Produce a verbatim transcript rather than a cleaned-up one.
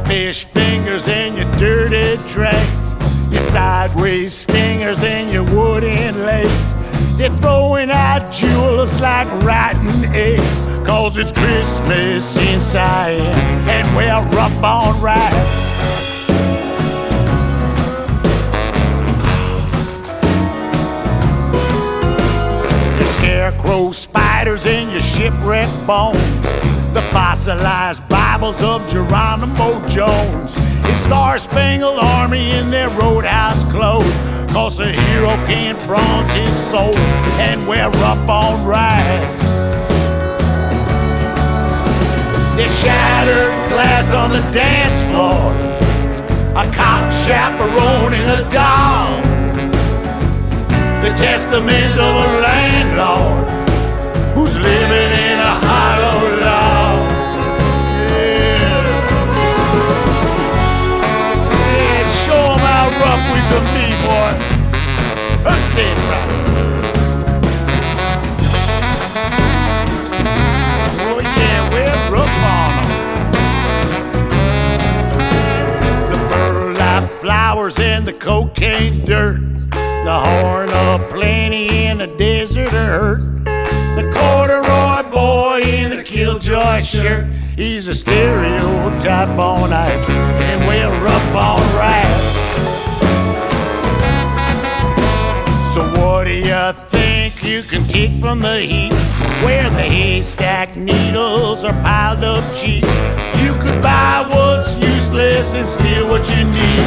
fish fingers and your dirty tracks, your sideways stingers and your wooden legs. They're throwing out jewels like rotten eggs, 'cause it's Christmas inside and we're rough on rides. Your scarecrow spiders and your shipwreck bones, the fossilized Bibles of Geronimo Jones, his Star-Spangled Army in their roadhouse clothes, 'cause a hero can't bronze his soul and wear rough on rides. There's shattered glass on the dance floor, a cop chaperoning a dog, the testament of a landlord who's living in a hollow log. Yeah. Yeah, show 'em how rough we can be, boy. Hurt them rats. Oh yeah, we're rough on 'em. The burlap flowers and the cocaine dirt, the horn of plenty in the desert hurt, the corduroy boy in the killjoy shirt, he's a stereotype on ice and we're rough on rides. So what do you think you can take from the heat, where the haystack needles are piled up cheap? You could buy what's useless and steal what you need.